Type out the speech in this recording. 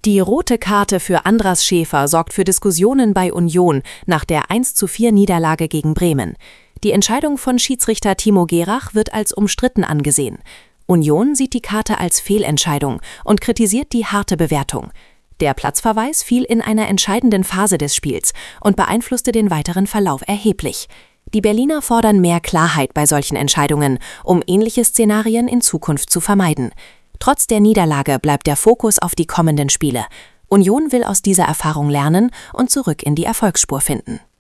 Die rote Karte für Andras Schäfer sorgt für Diskussionen bei Union nach der 1:4 Niederlage gegen Bremen. Die Entscheidung von Schiedsrichter Timo Gerach wird als umstritten angesehen. Union sieht die Karte als Fehlentscheidung und kritisiert die harte Bewertung. Der Platzverweis fiel in einer entscheidenden Phase des Spiels und beeinflusste den weiteren Verlauf erheblich. Die Berliner fordern mehr Klarheit bei solchen Entscheidungen, um ähnliche Szenarien in Zukunft zu vermeiden. Trotz der Niederlage bleibt der Fokus auf die kommenden Spiele. Union will aus dieser Erfahrung lernen und zurück in die Erfolgsspur finden.